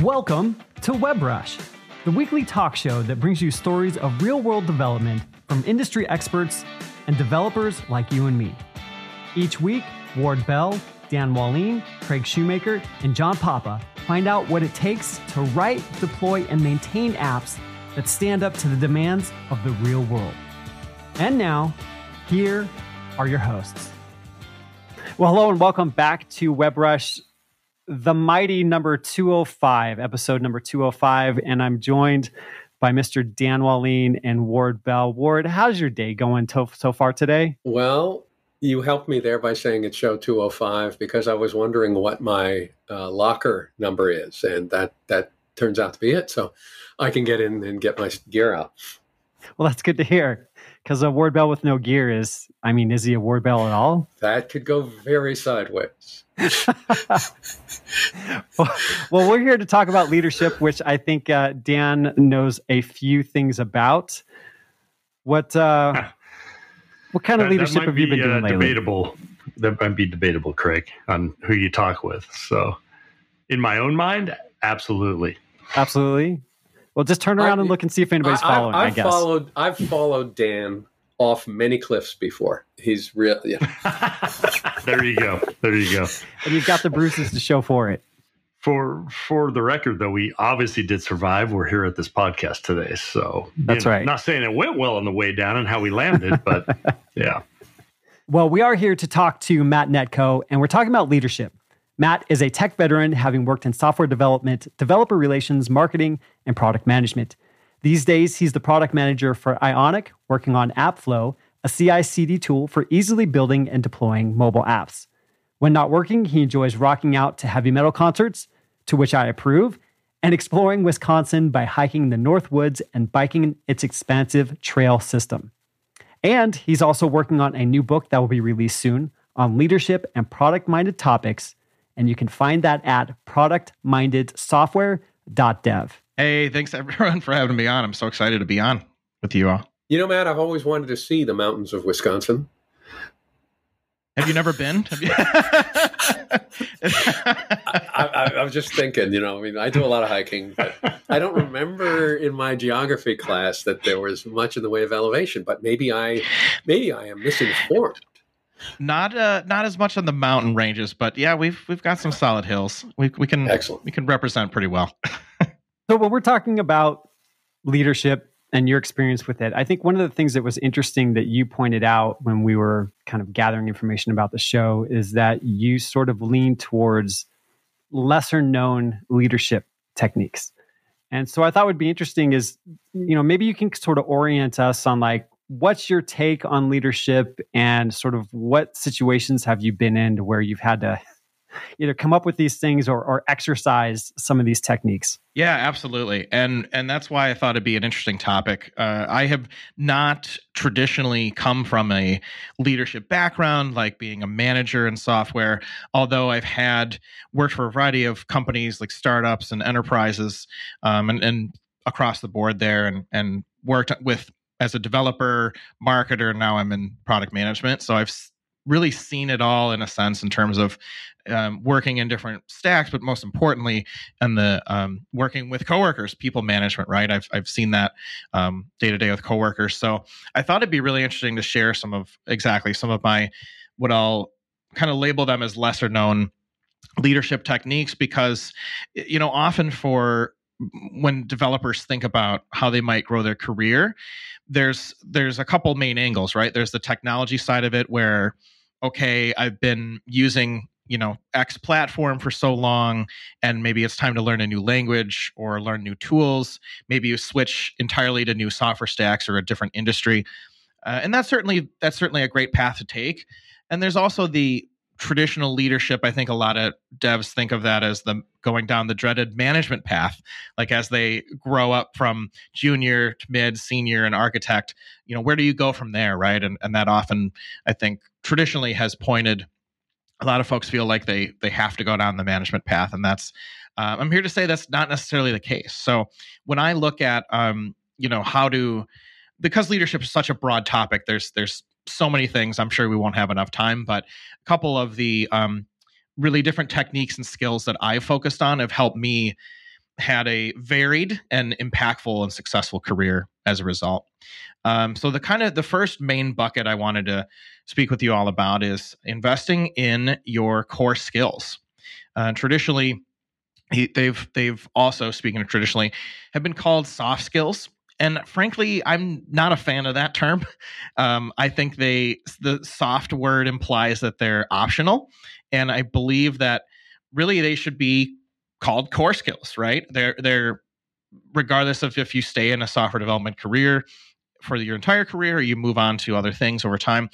Welcome to WebRush, the weekly talk show that brings you stories of real-world development from industry experts and developers like you and me. Each week, Ward Bell, Dan Wallin, Craig Shoemaker, and John Papa find out what it takes to write, deploy, and maintain apps that stand up to the demands of the real world. And now, here are your hosts. Well, hello and welcome back to WebRush, the mighty number 205, episode number 205, and I'm joined by Mr. Dan Wallin and Ward Bell. Ward, how's your day going so far today? Well, you helped me there by saying it's show 205 because I was wondering what my locker number is, and that turns out to be it. So I can get in and get my gear out. Well, that's good to hear, because a Ward Bell with no gear is he a Ward Bell at all? That could go very sideways. Well, we're here to talk about leadership, which I think Dan knows a few things about. What kind of leadership have you been doing lately? Debatable. That might be debatable, Craig, on who you talk with. So, in my own mind, absolutely. Absolutely. Well, just turn around and look and see if anybody's following, I guess. I've followed Dan off many cliffs before. He's real. Yeah. There you go. And you've got the bruises to show for it. For the record, though, we obviously did survive. We're here at this podcast today. So that's right. Not saying it went well on the way down and how we landed, but yeah. Well, we are here to talk to Matt Netko, and we're talking about leadership. Matt is a tech veteran, having worked in software development, developer relations, marketing, and product management. These days, he's the product manager for Ionic, working on AppFlow, a CI/CD tool for easily building and deploying mobile apps. When not working, he enjoys rocking out to heavy metal concerts, to which I approve, and exploring Wisconsin by hiking the North Woods and biking its expansive trail system. And he's also working on a new book that will be released soon on leadership and product-minded topics, and you can find that at productmindedsoftware.dev. Hey, thanks everyone for having me on. I'm so excited to be on with you all. You know, Matt, I've always wanted to see the mountains of Wisconsin. Have you never been? I was just thinking, I do a lot of hiking, but I don't remember in my geography class that there was much in the way of elevation, but maybe I am misinformed. Not as much on the mountain ranges, but yeah, we've got some solid hills. We can Excellent. We can represent pretty well. So when we're talking about leadership and your experience with it, I think one of the things that was interesting that you pointed out when we were kind of gathering information about the show is that you sort of lean towards lesser known leadership techniques. And so I thought would be interesting is, maybe you can sort of orient us on like, what's your take on leadership and sort of what situations have you been in where you've had to either come up with these things or exercise some of these techniques? Yeah, absolutely. And that's why I thought it'd be an interesting topic. I have not traditionally come from a leadership background, like being a manager in software, although I've worked for a variety of companies like startups and enterprises and across the board there and worked with as a developer, marketer. Now I'm in product management. So I've really seen it all in a sense in terms of working in different stacks, but most importantly, in the working with coworkers, people management, right? I've seen that day to day with coworkers. So I thought it'd be really interesting to share some of my, what I'll kind of label them as lesser known leadership techniques, because, often when developers think about how they might grow their career, there's a couple main angles, right? There's the technology side of it where, okay, I've been using, X platform for so long, and maybe it's time to learn a new language or learn new tools. Maybe you switch entirely to new software stacks or a different industry. And that's certainly a great path to take. And there's also the traditional leadership. I think a lot of devs think of that as the going down the dreaded management path, like as they grow up from junior to mid, senior, and architect, where do you go from there, right? And that often, I think, traditionally has pointed, a lot of folks feel like they have to go down the management path, and that's I'm here to say that's not necessarily the case. So when I look at because leadership is such a broad topic, there's so many things. I'm sure we won't have enough time, but a couple of the really different techniques and skills that I've focused on have helped me had a varied and impactful and successful career as a result. So the first main bucket I wanted to speak with you all about is investing in your core skills. Traditionally, they've also, speaking of traditionally, have been called soft skills. And frankly, I'm not a fan of that term. I think the soft word implies that they're optional. And I believe that really they should be called core skills, right? They're regardless of if you stay in a software development career for your entire career or you move on to other things over time.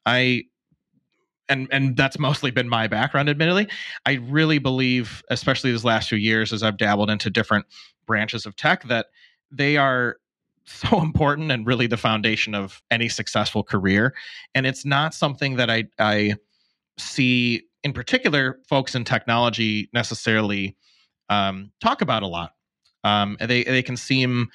And that's mostly been my background, admittedly. I really believe, especially these last few years, as I've dabbled into different branches of tech, that they are so important and really the foundation of any successful career. And it's not something that I see, in particular, folks in technology necessarily talk about a lot. They can seem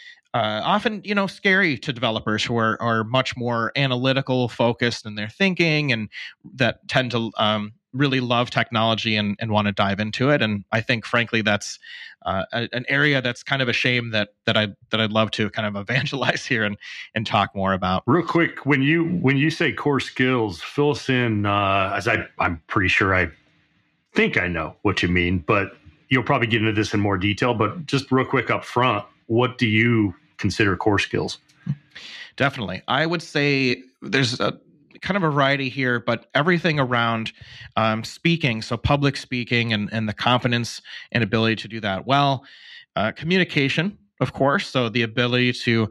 often, scary to developers who are much more analytical focused in their thinking and that tend to really love technology and want to dive into it. And I think, frankly, that's an area that's kind of a shame that I'd love to kind of evangelize here and talk more about. Real quick, when you say core skills, fill us in, as I'm pretty sure I think I know what you mean, but you'll probably get into this in more detail. But just real quick up front, what do you consider core skills? Definitely. I would say there's a kind of a variety here, but everything around speaking, so public speaking and the confidence and ability to do that well. Communication, of course, so the ability to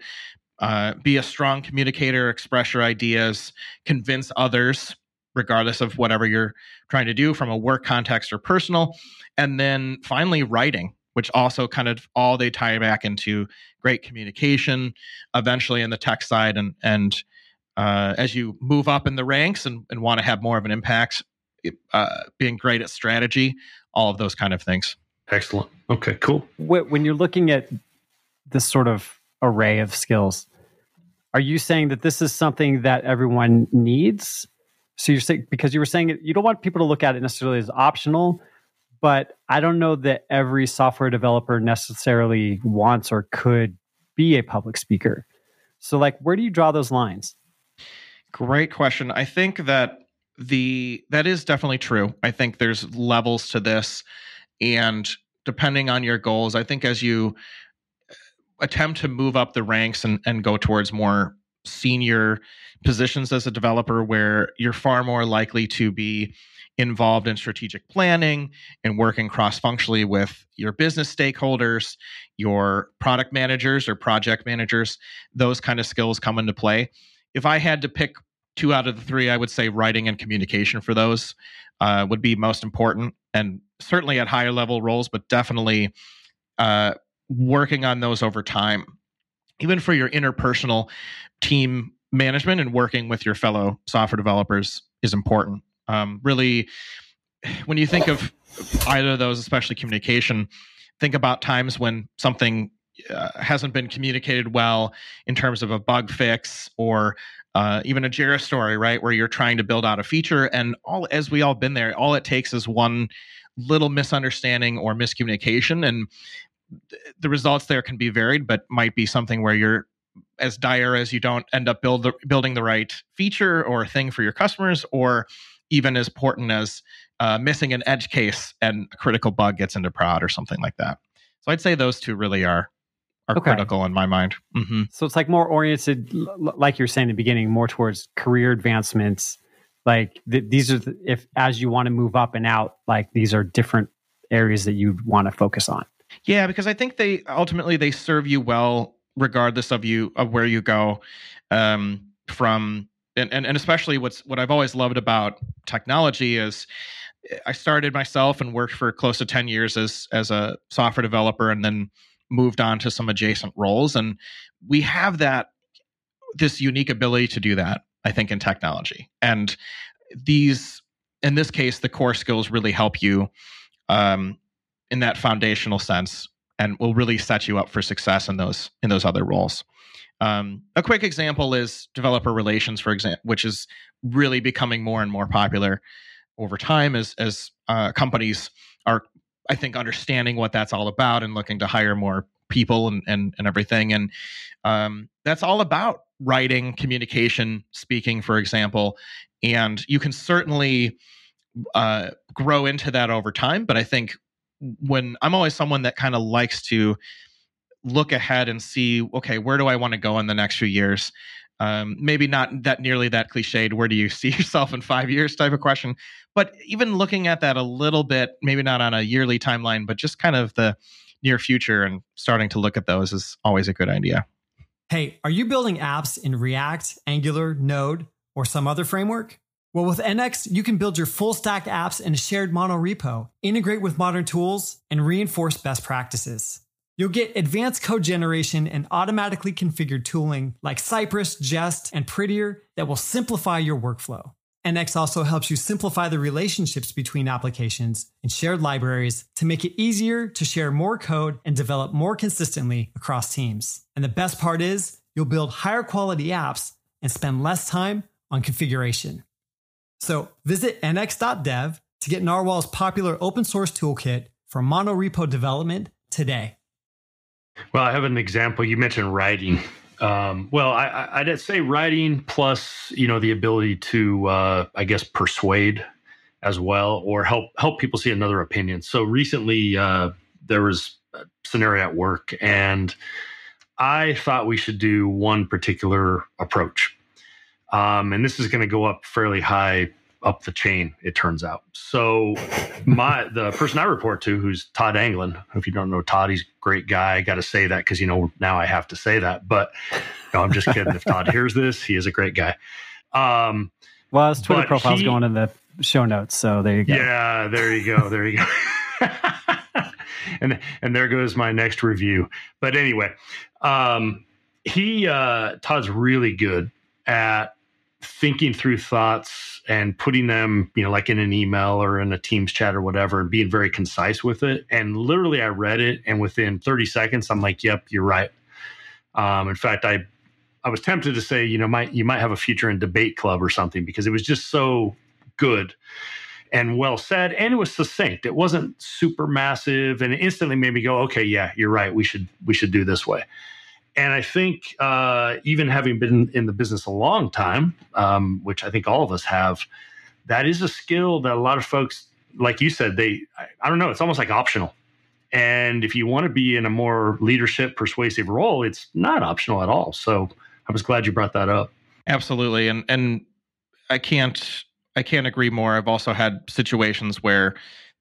be a strong communicator, express your ideas, convince others, regardless of whatever you're trying to do from a work context or personal. And then finally, writing, which also kind of all they tie back into great communication, eventually in the tech side. And as you move up in the ranks and want to have more of an impact, being great at strategy, all of those kind of things. Excellent. Okay, cool. When you're looking at this sort of array of skills, are you saying that this is something that everyone needs? So you're saying, because you were saying you don't want people to look at it necessarily as optional, but I don't know that every software developer necessarily wants or could be a public speaker. So where do you draw those lines? Great question. I think that that is definitely true. I think there's levels to this, and depending on your goals, I think as you attempt to move up the ranks and go towards more senior positions as a developer, where you're far more likely to be involved in strategic planning and working cross-functionally with your business stakeholders, your product managers or project managers, those kind of skills come into play. If I had to pick 2 out of the 3, I would say writing and communication for those would be most important, and certainly at higher level roles, but definitely working on those over time. Even for your interpersonal team management and working with your fellow software developers is important. Really, when you think of either of those, especially communication, think about times when something hasn't been communicated well in terms of a bug fix or even a Jira story, right? Where you're trying to build out a feature, and as we all been there, all it takes is one little misunderstanding or miscommunication, and the results there can be varied, but might be something where you're as dire as you don't end up building the right feature or thing for your customers, or even as important as missing an edge case and a critical bug gets into prod or something like that. So I'd say those 2 really are okay. Critical in my mind. Mm-hmm. So it's more oriented, like you were saying in the beginning, more towards career advancements. These are, if as you want to move up and out, these are different areas that you want to focus on. Yeah, because I think they ultimately serve you well regardless of where you go. From and especially what I've always loved about technology is I started myself and worked for close to 10 years as a software developer, and then moved on to some adjacent roles. And we have this unique ability to do that, I think, in technology. And in this case, the core skills really help you in that foundational sense, and will really set you up for success in those other roles. A quick example is developer relations, for example, which is really becoming more and more popular over time as companies are, I think understanding what that's all about and looking to hire more people and everything. And that's all about writing, communication, speaking, for example. And you can certainly grow into that over time. But I think when I'm always someone that kind of likes to look ahead and see, okay, where do I want to go in the next few years? Maybe not that nearly that cliched, where do you see yourself in 5 years type of question, but even looking at that a little bit, maybe not on a yearly timeline, but just kind of the near future and starting to look at those is always a good idea. Hey, are you building apps in React, Angular, Node, or some other framework? Well, with NX, you can build your full stack apps in a shared monorepo, integrate with modern tools, and reinforce best practices. You'll get advanced code generation and automatically configured tooling like Cypress, Jest, and Prettier that will simplify your workflow. NX also helps you simplify the relationships between applications and shared libraries to make it easier to share more code and develop more consistently across teams. And the best part is, you'll build higher quality apps and spend less time on configuration. So visit nx.dev to get Narwhal's popular open source toolkit for monorepo development today. Well, I have an example. You mentioned writing. I'd say writing plus, the ability to, I guess, persuade as well, or help people see another opinion. So recently, there was a scenario at work, and I thought we should do one particular approach. And this is going to go up fairly high up the chain, it turns out. So the person I report to, who's Todd Anglin, if you don't know Todd, he's a great guy. I got to say that because, now I have to say that. But no, I'm just kidding. If Todd hears this, he is a great guy. Well, his Twitter profile's going in the show notes, so there you go. Yeah, there you go. and there goes my next review. But anyway, Todd's really good at thinking through thoughts and putting them, like in an email or in a Teams chat or whatever, and being very concise with it. And literally I read it, and within 30 seconds, I'm like, yep, you're right. In fact, I was tempted to say, you might have a future in debate club or something, because it was just so good and well said. And it was succinct. It wasn't super massive, and it instantly made me go, okay, yeah, you're right. We should do this way. And I think even having been in the business a long time, which I think all of us have, that is a skill that a lot of folks, like you said, I don't know, it's almost like optional. And if you want to be in a more leadership, persuasive role, it's not optional at all. So I was glad you brought that up. Absolutely. And I can't agree more. I've also had situations where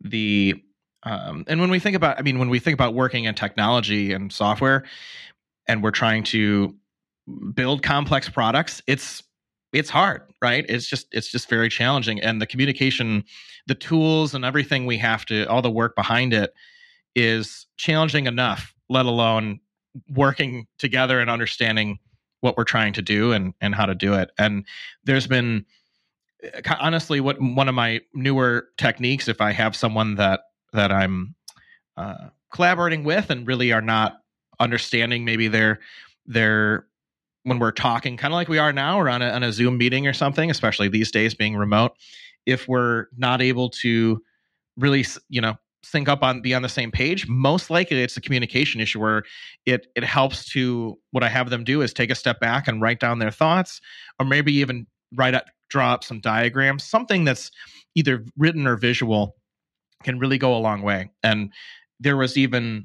and when we think about working in technology and software, and we're trying to build complex products, it's hard, right? It's just very challenging. And the communication, the tools and everything we have to, all the work behind it is challenging enough, let alone working together and understanding what we're trying to do and how to do it. And there's been, honestly, one of my newer techniques, if I have someone that I'm collaborating with and really are not understanding maybe their when we're talking kind of like we are now or on a Zoom meeting or something, especially these days being remote, if we're not able to really sync up be on the same page, most likely it's a communication issue where it helps to, what I have them do is take a step back and write down their thoughts, or maybe even draw up some diagrams. Something that's either written or visual can really go a long way. And there was even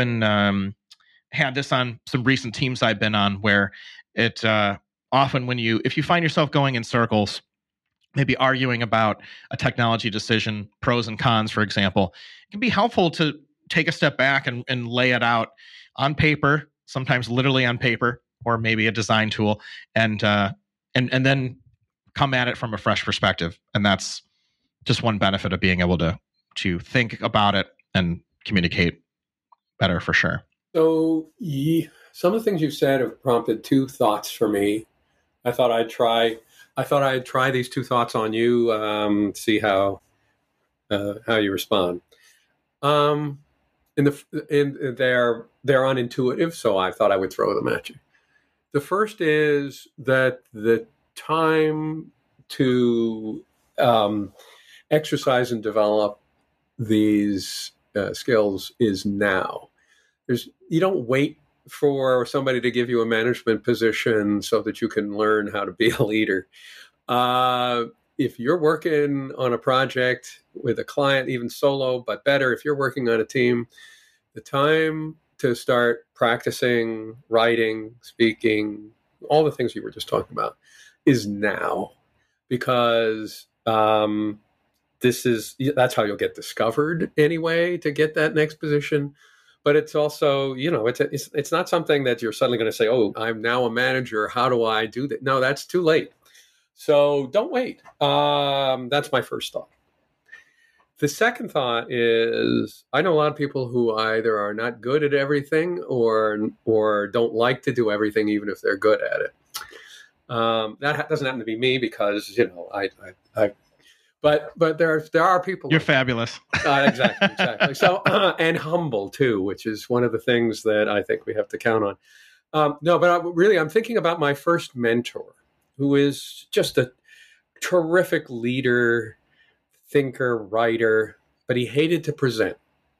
had this on some recent teams I've been on, where it often if you find yourself going in circles, maybe arguing about a technology decision, pros and cons, for example, it can be helpful to take a step back and lay it out on paper, sometimes literally on paper, or maybe a design tool, and then come at it from a fresh perspective. And that's just one benefit of being able to think about it and communicate better, for sure. So some of the things you've said have prompted two thoughts for me. I thought I'd try these two thoughts on you, see how you respond. They're unintuitive, so I thought I would throw them at you. The first is that the time to exercise and develop these skills is now. You don't wait for somebody to give you a management position so that you can learn how to be a leader. If you're working on a project with a client, even solo, but better, if you're working on a team, the time to start practicing writing, speaking, all the things you were just talking about is now, because that's how you'll get discovered anyway, to get that next position. But it's also, it's not something that you're suddenly going to say, oh, I'm now a manager, how do I do that? No, that's too late. So don't wait. That's my first thought. The second thought is, I know a lot of people who either are not good at everything or don't like to do everything, even if they're good at it. That doesn't happen to be me, because but there are people. You're fabulous. Exactly. So and humble too, which is one of the things that I think we have to count on. No, but I'm thinking about my first mentor, who is just a terrific leader, thinker, writer, but he hated to present.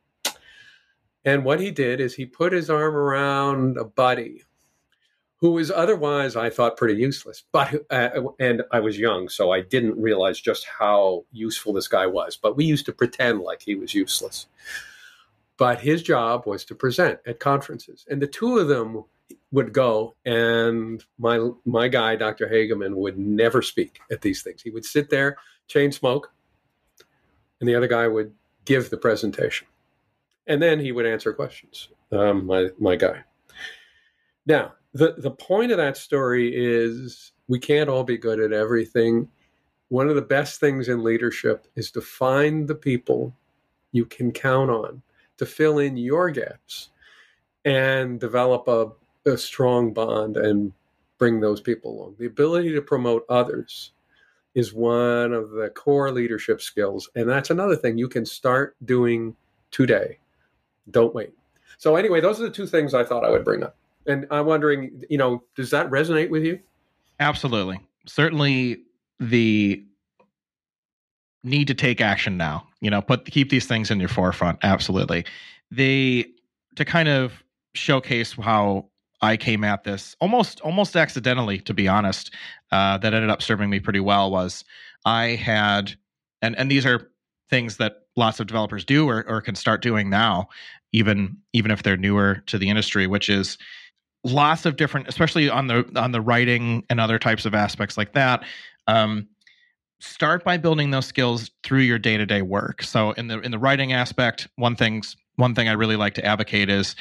And what he did is he put his arm around a buddy who was otherwise, I thought, pretty useless. But and I was young, so I didn't realize just how useful this guy was. But we used to pretend like he was useless. But his job was to present at conferences. And the two of them would go, and my guy, Dr. Hageman, would never speak at these things. He would sit there, chain smoke, and the other guy would give the presentation. And then he would answer questions, my guy. Now, the point of that story is we can't all be good at everything. One of the best things in leadership is to find the people you can count on to fill in your gaps and develop a strong bond and bring those people along. The ability to promote others is one of the core leadership skills. And that's another thing you can start doing today. Don't wait. So anyway, those are the two things I thought I would bring up. And I'm wondering, does that resonate with you? Absolutely. Certainly the need to take action now, keep these things in your forefront. Absolutely. To kind of showcase how I came at this almost accidentally, to be honest, that ended up serving me pretty well, was I had, and these are things that lots of developers do or can start doing now, even if they're newer to the industry, which is lots of different, especially on the writing and other types of aspects like that. Start by building those skills through your day-to-day work. So in the writing aspect, one thing I really like to advocate is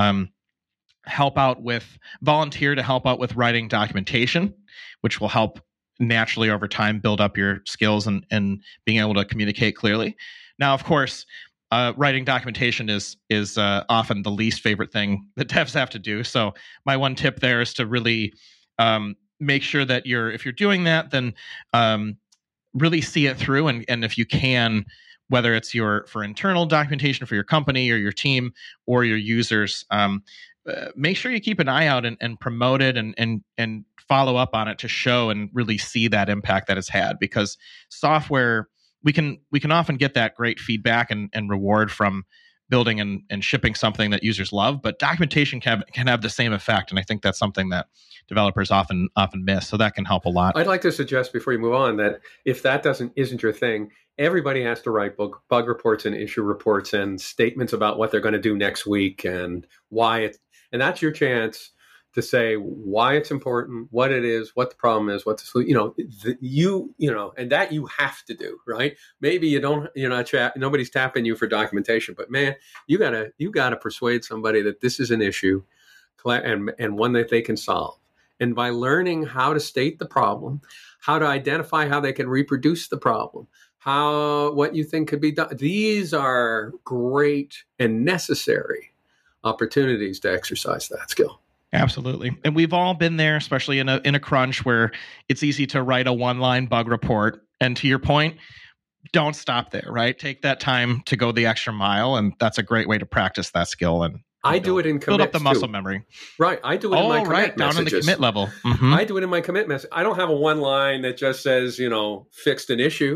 volunteer to help out with writing documentation, which will help naturally over time build up your skills and being able to communicate clearly. Now, of course, writing documentation is often the least favorite thing that devs have to do. So my one tip there is to really make sure that if you're doing that, then really see it through. And if you can, whether it's for internal documentation for your company or your team or your users, make sure you keep an eye out and promote it and follow up on it to show and really see that impact that it's had. Because software, we can often get that great feedback and reward from building and shipping something that users love, but documentation can have the same effect. And I think that's something that developers often miss. So that can help a lot. I'd like to suggest before you move on that if that isn't your thing, everybody has to write bug reports and issue reports and statements about what they're going to do next week and why and that's your chance to say why it's important, what it is, what the problem is, what the solution, and that you have to do, right? Maybe nobody's tapping you for documentation, but man, you gotta persuade somebody that this is an issue and one that they can solve. And by learning how to state the problem, how to identify how they can reproduce the problem, what you think could be done, these are great and necessary opportunities to exercise that skill. Absolutely. And we've all been there, especially in a crunch where it's easy to write a one-line bug report. And to your point, don't stop there, right? Take that time to go the extra mile. And that's a great way to practice that skill. And I do it in commits, build up the muscle too. memory. Right. I do it in my commit down messages. In the commit level. Mm-hmm. I do it in my commit message. I don't have a one line that just says, fixed an issue.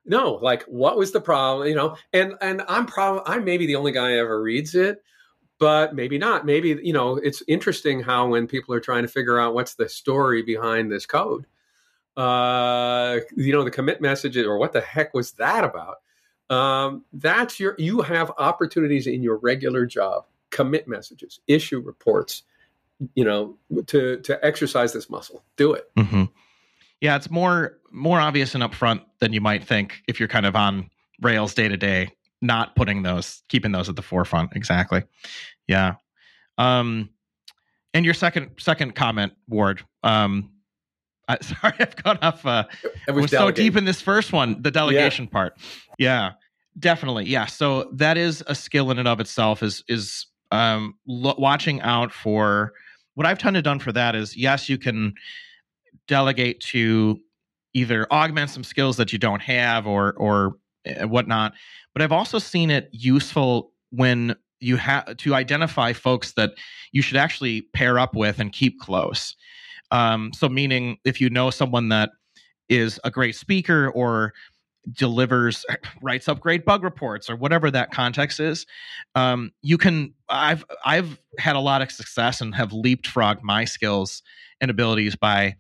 No, like what was the problem? And I'm maybe the only guy who ever reads it, but maybe not. Maybe, it's interesting how when people are trying to figure out what's the story behind this code, the commit messages or what the heck was that about? You have opportunities in your regular job, commit messages, issue reports, to exercise this muscle. Do it. Mm-hmm. Yeah, it's more obvious and upfront than you might think if you're kind of on Rails day to day, not keeping those at the forefront. Exactly. Yeah. And your second comment, Ward. Sorry, I've gone off. I was so deep in this first one, the delegation part. Yeah, definitely. Yeah. So that is a skill in and of itself. Is watching out for what I've tended to done for that is yes, you can delegate to either augment some skills that you don't have or whatnot. But I've also seen it useful when you have to identify folks that you should actually pair up with and keep close. So meaning if you know someone that is a great speaker or writes up great bug reports or whatever that context is, I've had a lot of success and have leapfrogged my skills and abilities by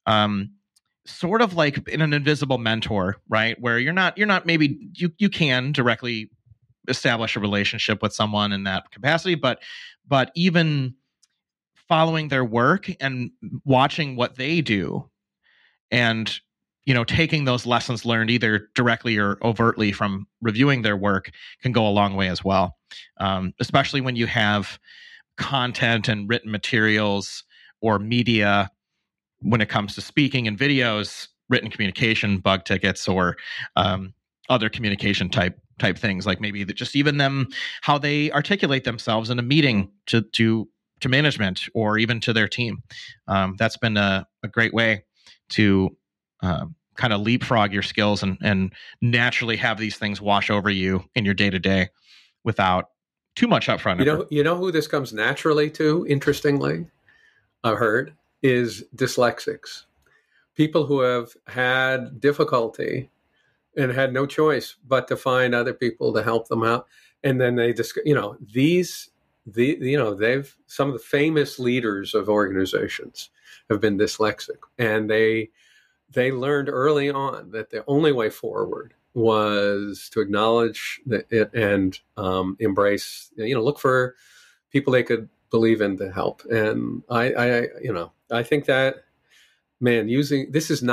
sort of like in an invisible mentor, right? Where you're not maybe you can directly establish a relationship with someone in that capacity, but even following their work and watching what they do and taking those lessons learned either directly or overtly from reviewing their work can go a long way as well. Especially when you have content and written materials or media when it comes to speaking and videos, written communication, bug tickets, or other communication type things, like maybe just even them, how they articulate themselves in a meeting to management or even to their team. That's been a great way to kind of leapfrog your skills and naturally have these things wash over you in your day-to-day without too much upfront. You know who this comes naturally to, interestingly, I've heard, is dyslexics. People who have had difficulty and had no choice but to find other people to help them out. And then they just, they've, some of the famous leaders of organizations have been dyslexic, and they learned early on that the only way forward was to acknowledge it and embrace, look for people they could believe in to help. And I think that, man, this is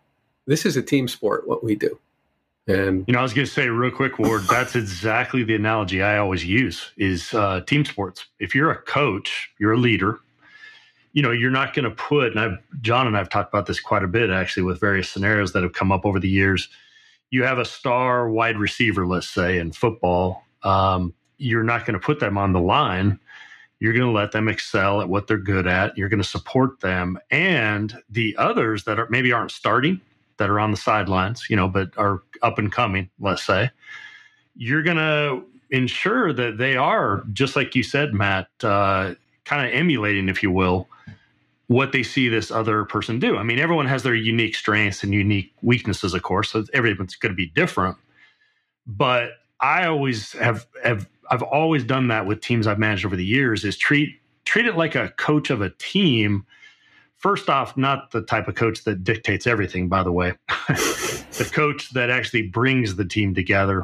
a team sport, what we do. And I was going to say real quick, Ward, that's exactly the analogy I always use is team sports. If you're a coach, you're a leader, you're not going to put, and John and I have talked about this quite a bit actually with various scenarios that have come up over the years. You have a star wide receiver, let's say, in football. You're not going to put them on the line. You're going to let them excel at what they're good at. You're going to support them. And the others that maybe aren't starting, that are on the sidelines, but are up and coming, let's say, you're going to ensure that they are, just like you said, Matt, kind of emulating, if you will, what they see this other person do. I mean, everyone has their unique strengths and unique weaknesses, of course, so everyone's going to be different. But I always I've always done that with teams I've managed over the years, is treat it like a coach of a team. First off, not the type of coach that dictates everything, by the way, the coach that actually brings the team together.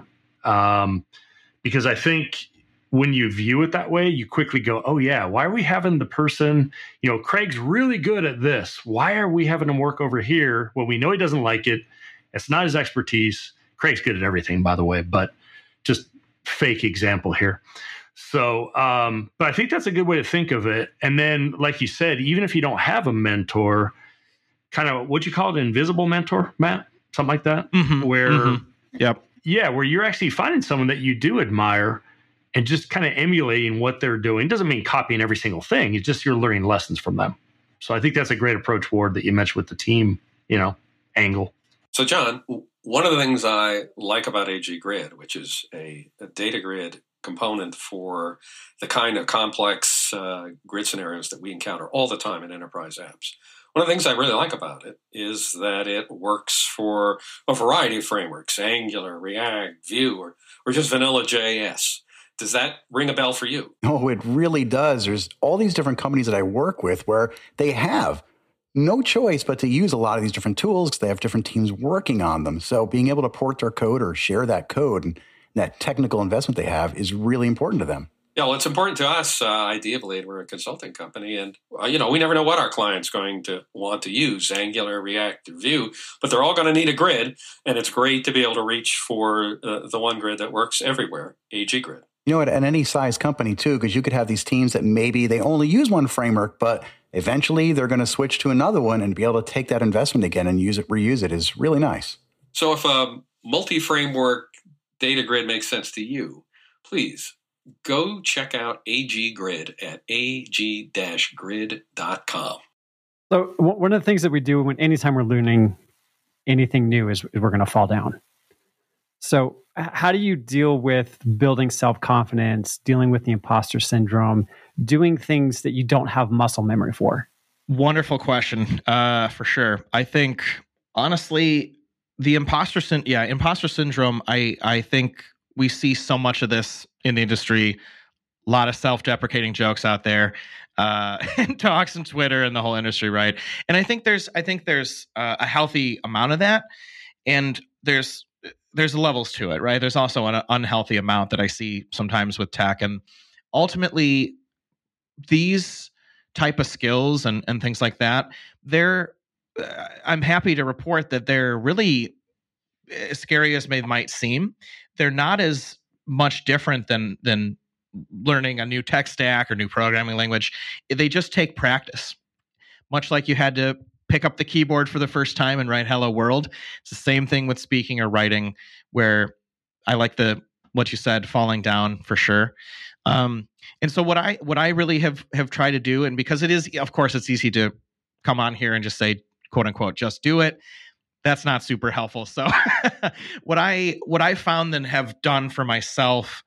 Because I think when you view it that way, you quickly go, oh yeah, why are we having the person, Craig's really good at this. Why are we having him work over here? Well, we know he doesn't like it. It's not his expertise. Craig's good at everything, by the way, but just fake example here. So, but I think that's a good way to think of it. And then, like you said, even if you don't have a mentor, kind of what you call it, invisible mentor, Matt, something like that, where, where you're actually finding someone that you do admire and just kind of emulating what they're doing. Doesn't mean copying every single thing. It's just you're learning lessons from them. So I think that's a great approach, Ward, that you mentioned with the team, angle. So, John, one of the things I like about AG Grid, which is a data grid component for the kind of complex grid scenarios that we encounter all the time in enterprise apps. One of the things I really like about it is that it works for a variety of frameworks, Angular, React, Vue, or just vanilla JS. Does that ring a bell for you? Oh, it really does. There's all these different companies that I work with where they have no choice but to use a lot of these different tools because they have different teams working on them. So being able to port their code or share that code and that technical investment they have is really important to them. Yeah, well, it's important to us. Idea Blade, we're a consulting company, and we never know what our client's going to want to use, Angular, React, or Vue, but they're all going to need a grid, and it's great to be able to reach for the one grid that works everywhere, AG Grid. You know, at any size company too, because you could have these teams that maybe they only use one framework, but eventually they're going to switch to another one and be able to take that investment again and reuse it is really nice. So if a multi-framework data grid makes sense to you, please go check out AG Grid at ag-grid.com. So one of the things that we do anytime we're learning anything new is we're going to fall down. So how do you deal with building self-confidence, dealing with the imposter syndrome, doing things that you don't have muscle memory for? Wonderful question, for sure. I think, honestly, the imposter syndrome, I think we see so much of this in the industry, a lot of self-deprecating jokes out there, and talks on Twitter and the whole industry, right? And I think there's a healthy amount of that, and there's levels to it, right? There's also an unhealthy amount that I see sometimes with tech, and ultimately these type of skills and things like that, I'm happy to report that they're really, as scary as they might seem, they're not as much different than learning a new tech stack or new programming language. They just take practice. Much like you had to pick up the keyboard for the first time and write Hello World. It's the same thing with speaking or writing, where I like what you said, falling down for sure. And so what I really have tried to do, and because it is, of course, it's easy to come on here and just say, quote unquote, just do it. That's not super helpful. So what I found and have done for myself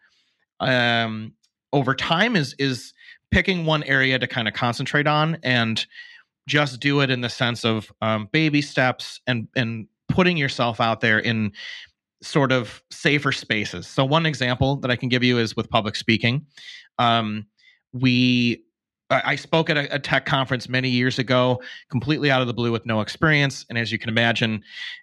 over time is picking one area to kind of concentrate on and just do it in the sense of baby steps and putting yourself out there in sort of safer spaces. So one example that I can give you is with public speaking. I spoke at a tech conference many years ago, completely out of the blue with no experience. And as you can imagine,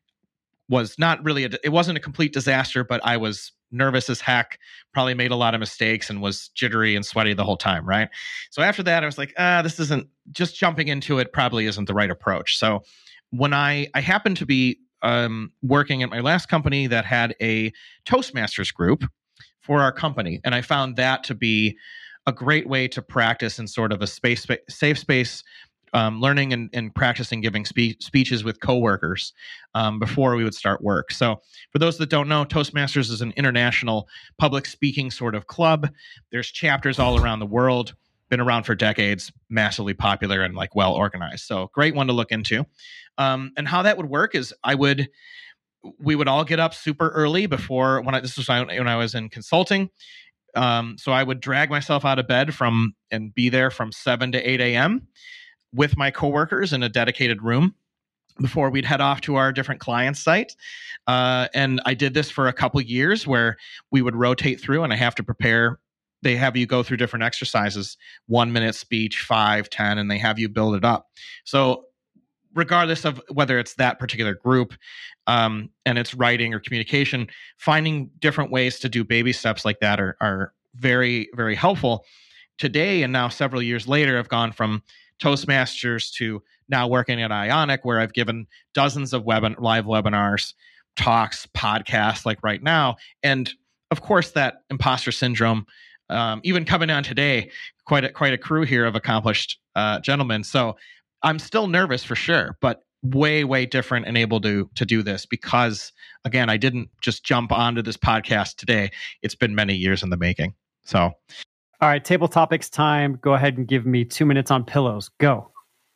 it wasn't a complete disaster, but I was nervous as heck, probably made a lot of mistakes and was jittery and sweaty the whole time, right? So after that, I was like, this isn't, just jumping into it probably isn't the right approach. So when I happened to be working at my last company that had a Toastmasters group for our company, and I found that to be a great way to practice in sort of a safe space, learning and practicing giving speeches with coworkers before we would start work. So for those that don't know, Toastmasters is an international public speaking sort of club. There's chapters all around the world, been around for decades, massively popular and well organized. So great one to look into. And how that would work is we would all get up super early before this was when I was in consulting. So I would drag myself out of bed and be there from 7 to 8 a.m. with my coworkers in a dedicated room before we'd head off to our different client site. And I did this for a couple years where we would rotate through and I have to prepare. They have you go through different exercises, 1 minute speech, 5, 10, and they have you build it up. So regardless of whether it's that particular group and it's writing or communication, finding different ways to do baby steps like that are very, very helpful. Today, and now several years later, I've gone from Toastmasters to now working at Ionic, where I've given dozens of live webinars, talks, podcasts like right now. And of course, that imposter syndrome, even coming on today, quite a crew here of accomplished gentlemen. So I'm still nervous for sure, but way, way different and able to do this because, again, I didn't just jump onto this podcast today. It's been many years in the making. So, all right, table topics time. Go ahead and give me 2 minutes on pillows. Go.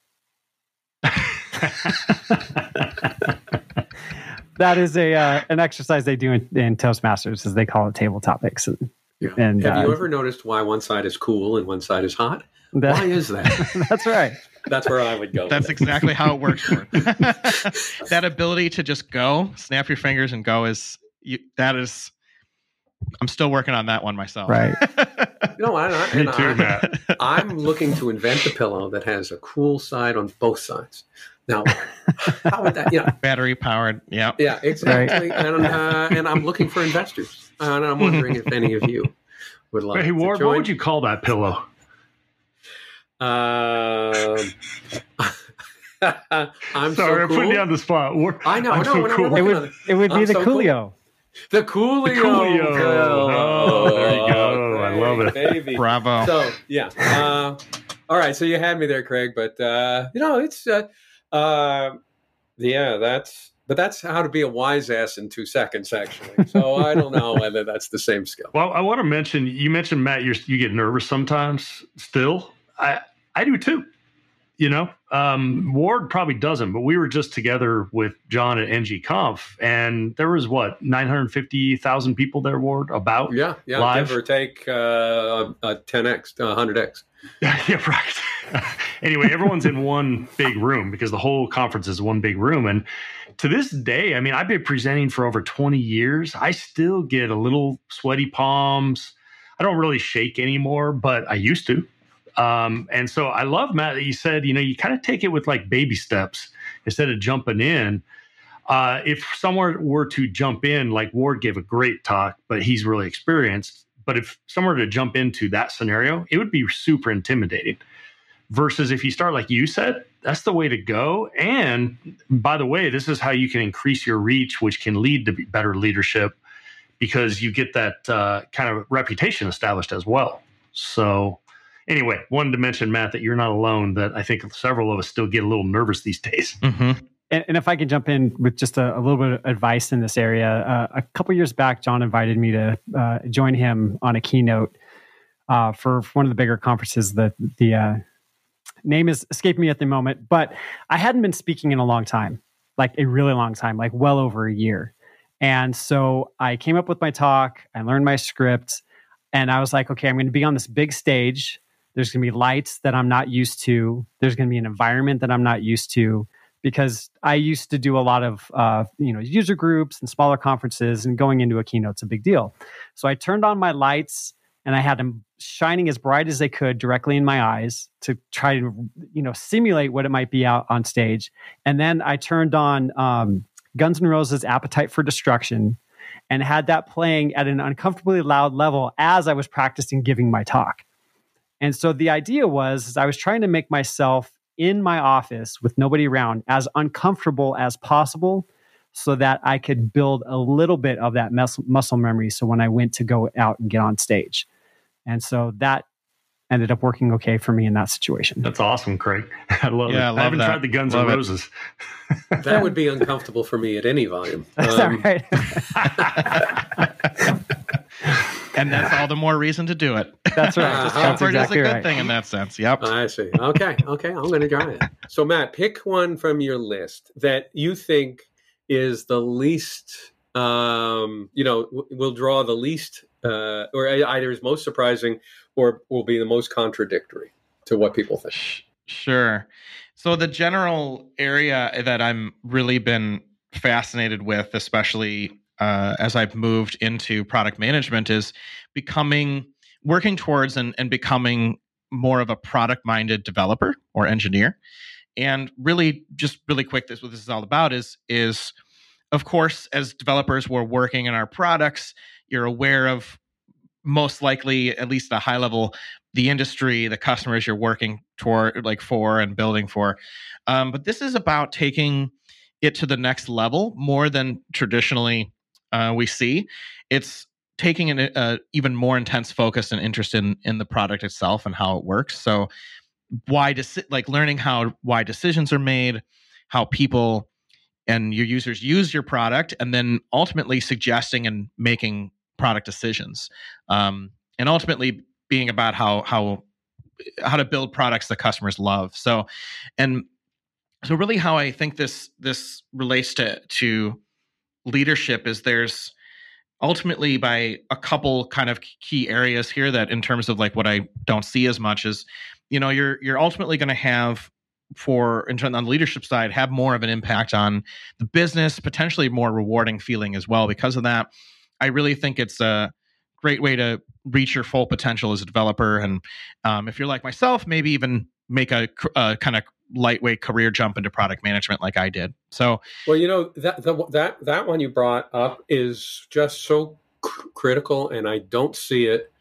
That is an exercise they do in Toastmasters, as they call it table topics. And have you ever noticed why one side is cool and one side is hot? Why is that? That's right. That's where I would go. That's exactly how it works. That ability to just go, snap your fingers and go I'm still working on that one myself. Right. Me too, Matt. I'm looking to invent a pillow that has a cool side on both sides. Now, how would that? Battery powered. Yeah. Yeah, exactly. Right. And I'm looking for investors, and I'm wondering if any of you would like. Hey, Ward, to join. what would you call that pillow? I'm Sorry, so I'm cool. putting you on the spot. I know. I'm so cool. It would be the so Coolio. The Coolio. The Coolio. Pillow. Oh, there you go. I love it. Baby. Bravo. So, yeah. All right. So you had me there, Craig. But, it's, that's how to be a wise ass in 2 seconds, actually. So I don't know whether that's the same skill. Well, I want to mention, you mentioned, Matt, you get nervous sometimes still. I do too. Ward probably doesn't, but we were just together with John at NG Conf, and there was 950,000 people there, Ward, about yeah, live. Give or take 10x, 100x. Yeah, right. Anyway, everyone's in one big room because the whole conference is one big room. And to this day, I mean, I've been presenting for over 20 years. I still get a little sweaty palms. I don't really shake anymore, but I used to. And so I love, Matt, that you said, you kind of take it with like baby steps instead of jumping in. If someone were to jump in, like Ward gave a great talk, but he's really experienced. But if someone were to jump into that scenario, it would be super intimidating. Versus if you start like you said, that's the way to go. And by the way, this is how you can increase your reach, which can lead to better leadership because you get that kind of reputation established as well. So anyway, wanted to mention, Matt, that you're not alone, that I think several of us still get a little nervous these days. Mm-hmm. And if I can jump in with just a little bit of advice in this area, a couple years back, John invited me to join him on a keynote for one of the bigger conferences. The name is escaping me at the moment, but I hadn't been speaking in a long time, like a really long time, like well over a year. And so I came up with my talk, I learned my script, and I was like, okay, I'm going to be on this big stage. There's going to be lights that I'm not used to. There's going to be an environment that I'm not used to, because I used to do a lot of user groups and smaller conferences, and going into a keynote's a big deal. So I turned on my lights and I had them shining as bright as they could directly in my eyes to try to simulate what it might be out on stage. And then I turned on Guns N' Roses' Appetite for Destruction and had that playing at an uncomfortably loud level as I was practicing giving my talk. And so the idea was I was trying to make myself in my office with nobody around as uncomfortable as possible so that I could build a little bit of that muscle memory. So when I went to go out and get on stage. And so that ended up working okay for me in that situation. That's awesome, Craig. I love it. I haven't tried the Guns N' Roses. That would be uncomfortable for me at any volume. That's all right. And that's all the more reason to do it. That's right. Comfort exactly is a good right. thing in that sense. Yep. I see. Okay. I'm going to try it. So, Matt, pick one from your list that you think is the least, will draw the least, or either is most surprising or will be the most contradictory to what people think. Sure. So the general area that I'm really been fascinated with, especially as I've moved into product management, is working towards and becoming more of a product-minded developer or engineer. And really, just really quick, what this is all about is of course, as developers, we're working in our products. You're aware of most likely, at least at a high level, the industry, the customers you're working toward, for and building for. But this is about taking it to the next level more than traditionally we see. It's taking an even more intense focus and interest in the product itself and how it works. So learning why decisions are made, how people and your users use your product, and then ultimately suggesting and making product decisions, and ultimately being about how to build products that customers love. So really how I think this relates to leadership is there's ultimately by a couple kind of key areas here that in terms of what I don't see as much is you're ultimately going to have on the leadership side, have more of an impact on the business, potentially more rewarding feeling as well. Because of that, I really think it's a great way to reach your full potential as a developer. And if you're like myself, maybe even make a kind of lightweight career jump into product management like I did. So, well, that one you brought up is just so critical, and I don't see it.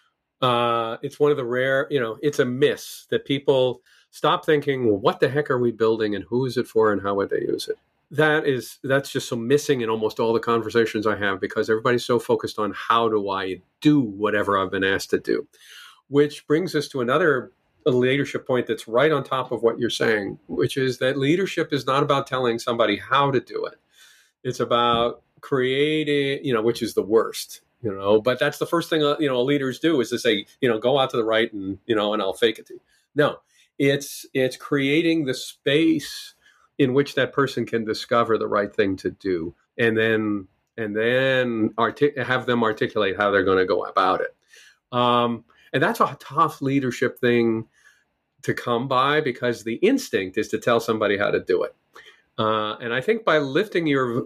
It's one of the rare, it's a miss that people stop thinking, well, what the heck are we building and who is it for and how would they use it? That's just so missing in almost all the conversations I have, because everybody's so focused on how do I do whatever I've been asked to do, which brings us to another leadership point that's right on top of what you're saying, which is that leadership is not about telling somebody how to do it. It's about creating, which is the worst, but that's the first thing, leaders do is to say, go out to the right and I'll fake it to you. No, it's creating the space in which that person can discover the right thing to do, and then have them articulate how they're going to go about it. And that's a tough leadership thing to come by, because the instinct is to tell somebody how to do it. And I think by lifting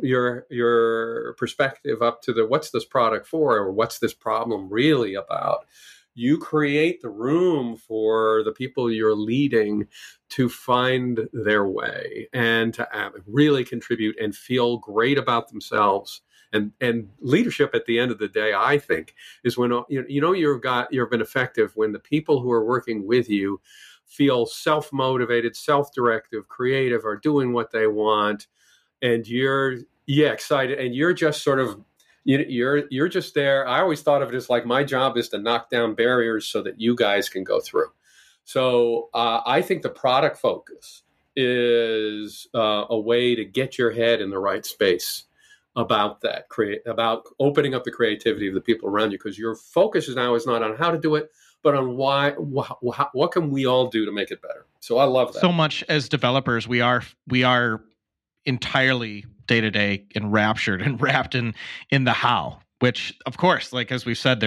your perspective up to what's this product for, or what's this problem really about, you create the room for the people you're leading to find their way and to really contribute and feel great about themselves. And leadership at the end of the day, I think, is when you've been effective when the people who are working with you feel self-motivated, self-directive, creative, are doing what they want, and you're excited, and you're just sort of you're just there. I always thought of it as like, my job is to knock down barriers so that you guys can go through. So I think the product focus is a way to get your head in the right space about that, about opening up the creativity of the people around you, because your focus now is not on how to do it, but on what can we all do to make it better. So I love that. So much as developers, we are entirely day-to-day enraptured and wrapped in the how, which of course, like as we've said,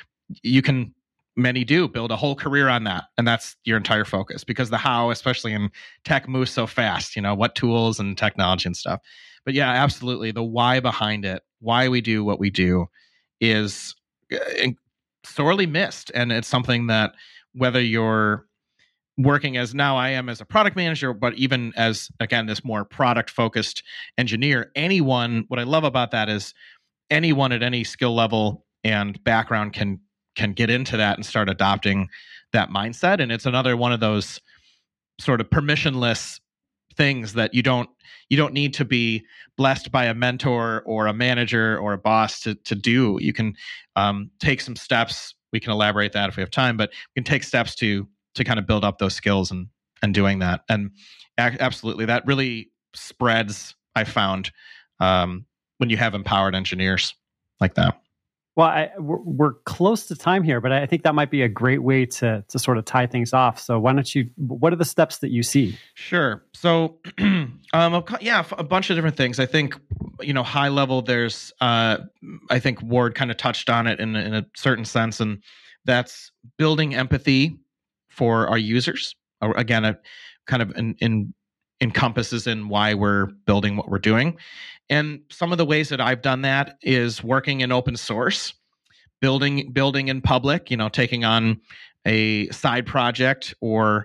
many do build a whole career on that, and that's your entire focus, because the how, especially in tech, moves so fast, what tools and technology and stuff. But yeah, absolutely, the why behind it, why we do what we do, is sorely missed. And it's something that, whether you're working as now I am as a product manager, but even as, again, this more product focused engineer, what I love about that is anyone at any skill level and background can get into that and start adopting that mindset. And it's another one of those sort of permissionless things that you don't need to be blessed by a mentor or a manager or a boss to do. You can take some steps. We can elaborate that if we have time, but we can take steps to kind of build up those skills and doing that. And absolutely, that really spreads, I found, when you have empowered engineers like that. Well, we're close to time here, but I think that might be a great way to sort of tie things off. So what are the steps that you see? Sure. So, a bunch of different things. I think, high level, there's, I think Ward kind of touched on it in a certain sense, and that's building empathy for our users. Again, it kind of encompasses in why we're building what we're doing. And some of the ways that I've done that is working in open source, building in public, taking on a side project, or,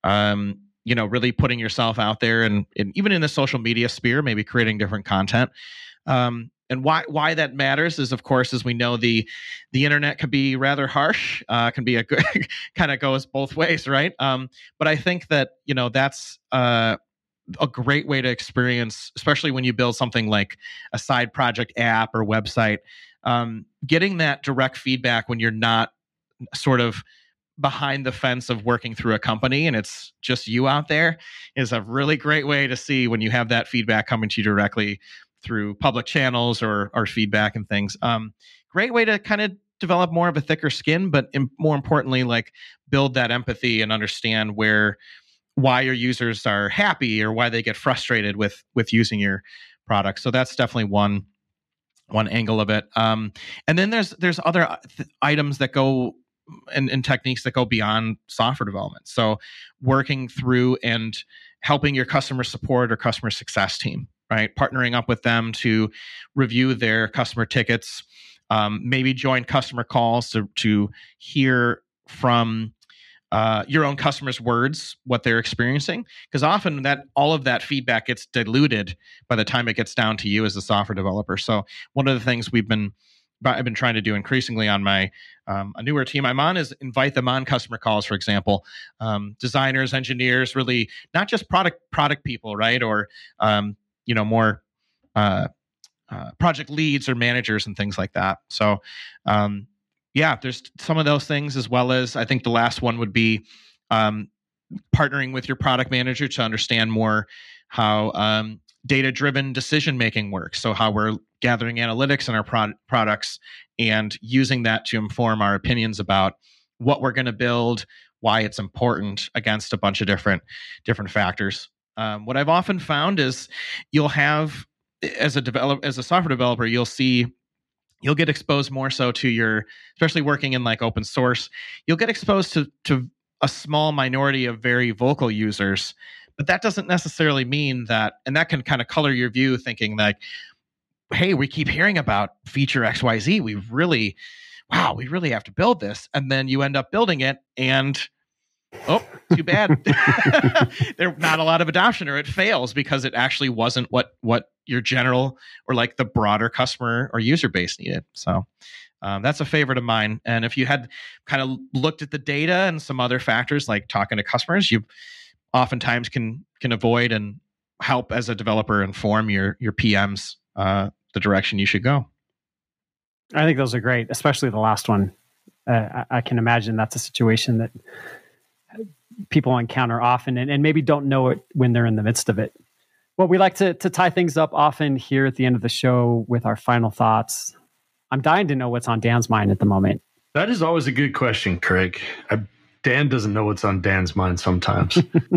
really putting yourself out there, and even in the social media sphere, maybe creating different content. And why that matters is, of course, as we know, the internet can be rather harsh, can be a good kind of goes both ways, right? But I think that, that's a great way to experience, especially when you build something like a side project app or website, getting that direct feedback when you're not sort of behind the fence of working through a company and it's just you out there, is a really great way to see when you have that feedback coming to you directly through public channels or feedback and things. Great way to kind of develop more of a thicker skin, but more importantly, like build that empathy and understand why your users are happy or why they get frustrated with using your product. So that's definitely one angle of it. And then there's other items that go and techniques that go beyond software development. So working through and helping your customer support or customer success team, right? Partnering up with them to review their customer tickets, maybe join customer calls to hear from your own customers' words, what they're experiencing, because often that all of that feedback gets diluted by the time it gets down to you as a software developer. So one of the things I've been trying to do increasingly on my a newer team I'm on is invite them on customer calls, for example, designers, engineers, really not just product people, right, or more project leads or managers and things like that. So. There's some of those things, as well as I think the last one would be partnering with your product manager to understand more how data-driven decision-making works. So how we're gathering analytics in our products and using that to inform our opinions about what we're going to build, why it's important against a bunch of different factors. What I've often found is you'll have, as a software developer, you'll get exposed more so to especially working in like open source, you'll get exposed to a small minority of very vocal users, but that doesn't necessarily mean that, and that can kind of color your view thinking like, hey, we keep hearing about feature XYZ. We really have to build this. And then you end up building it and, oh, too bad. There's not a lot of adoption, or it fails because it actually wasn't what your general or like the broader customer or user base needed. So that's a favorite of mine. And if you had kind of looked at the data and some other factors like talking to customers, you oftentimes can avoid and help as a developer inform your PMs the direction you should go. I think those are great, especially the last one. I can imagine that's a situation that people encounter often and maybe don't know it when they're in the midst of it. Well, we like to tie things up often here at the end of the show with our final thoughts. I'm dying to know what's on Dan's mind at the moment. That is always a good question, Craig. Dan doesn't know what's on Dan's mind sometimes.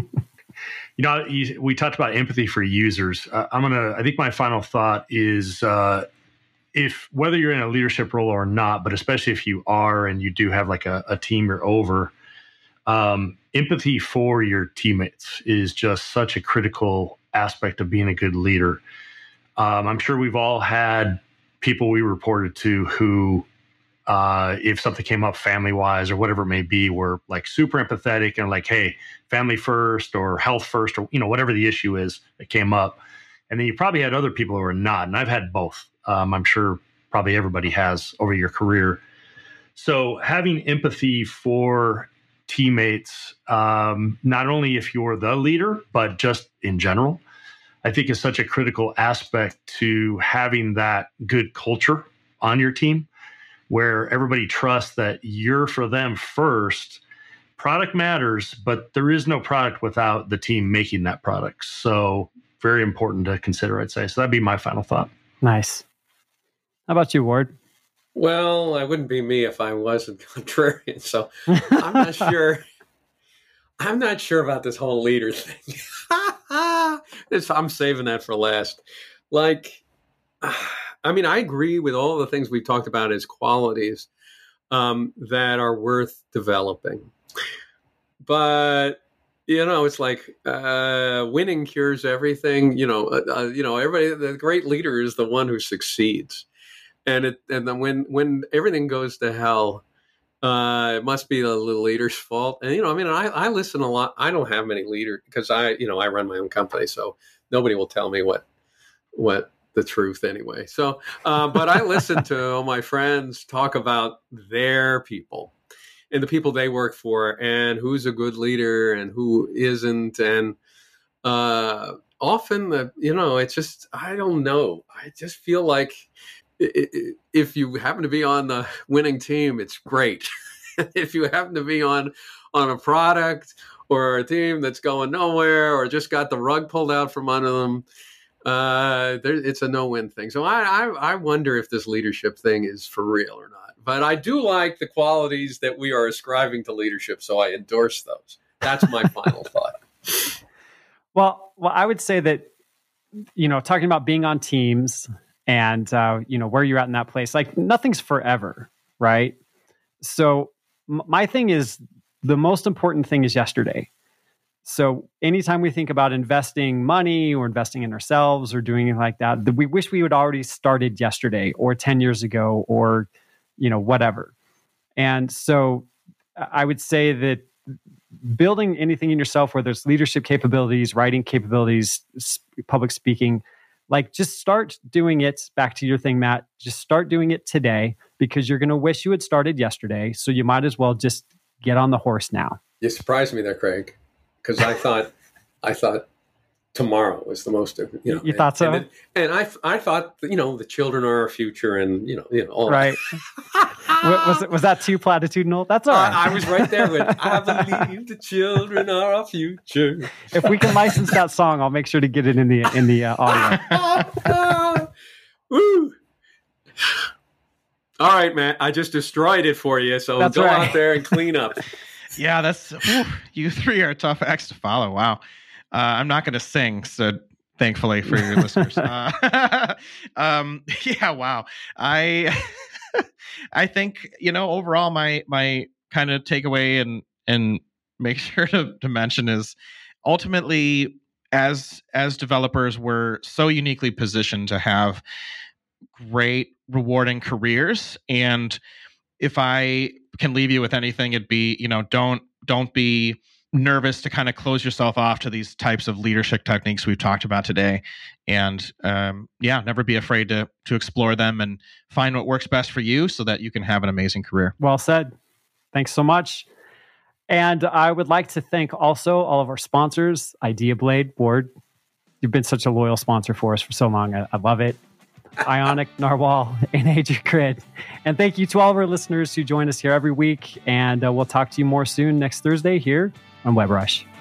We talked about empathy for users. I think my final thought is if whether you're in a leadership role or not, but especially if you are and you do have like a team you're over, empathy for your teammates is just such a critical aspect of being a good leader. I'm sure we've all had people we reported to who, if something came up family-wise or whatever it may be, were like super empathetic and like, hey, family first or health first or, whatever the issue is that came up. And then you probably had other people who are not. And I've had both. I'm sure probably everybody has over your career. So having empathy for teammates, not only if you're the leader, but just in general, I think is such a critical aspect to having that good culture on your team where everybody trusts that you're for them first. Product matters, but there is no product without the team making that product. So very important to consider, I'd say. So that'd be my final thought. Nice. How about you, Ward? Well, I wouldn't be me if I wasn't contrarian. So I'm not sure. I'm not sure about this whole leader thing. I'm saving that for last. I agree with all the things we've talked about as qualities that are worth developing. But, it's like winning cures everything. Everybody, the great leader is the one who succeeds. And then when everything goes to hell, it must be the leader's fault. And, I listen a lot. I don't have many leaders because I run my own company. So nobody will tell me what the truth anyway. So, but I listen to all my friends talk about their people and the people they work for and who's a good leader and who isn't. And often, it's just, I don't know. I just feel like if you happen to be on the winning team, it's great. If you happen to be on a product or a team that's going nowhere or just got the rug pulled out from under them, it's a no-win thing. So I wonder if this leadership thing is for real or not. But I do like the qualities that we are ascribing to leadership, so I endorse those. That's my final thought. Well, I would say that, talking about being on teams and, where you're at in that place, like nothing's forever, right? So my thing is the most important thing is yesterday. So anytime we think about investing money or investing in ourselves or doing anything like that, we wish we would already started yesterday or 10 years ago or, whatever. And so I would say that building anything in yourself, whether it's leadership capabilities, writing capabilities, public speaking, like just start doing it. Back to your thing, Matt, just start doing it today because you're going to wish you had started yesterday. So you might as well just get on the horse now. You surprised me there, Craig, because I thought tomorrow was the most, You thought so? And I thought, the children are our future and, all right. Was that too platitudinal? That's all right. I was right there with, I believe the children are our future. If we can license that song, I'll make sure to get it in the audio. Woo! All right, Matt, I just destroyed it for you. So go out there and clean up. Yeah, you three are tough acts to follow. Wow. I'm not going to sing, so thankfully for your listeners. Yeah, wow. I think, overall my kind of takeaway and make sure to mention is ultimately as developers, we're so uniquely positioned to have great, rewarding careers. And if I can leave you with anything, it'd be, don't be nervous to kind of close yourself off to these types of leadership techniques we've talked about today. And never be afraid to explore them and find what works best for you so that you can have an amazing career. Well said. Thanks so much. And I would like to thank also all of our sponsors, IdeaBlade, Ward. You've been such a loyal sponsor for us for so long. I love it. Ionic, Narwhal, and AgriGrid. And thank you to all of our listeners who join us here every week. And we'll talk to you more soon next Thursday here on WebRush.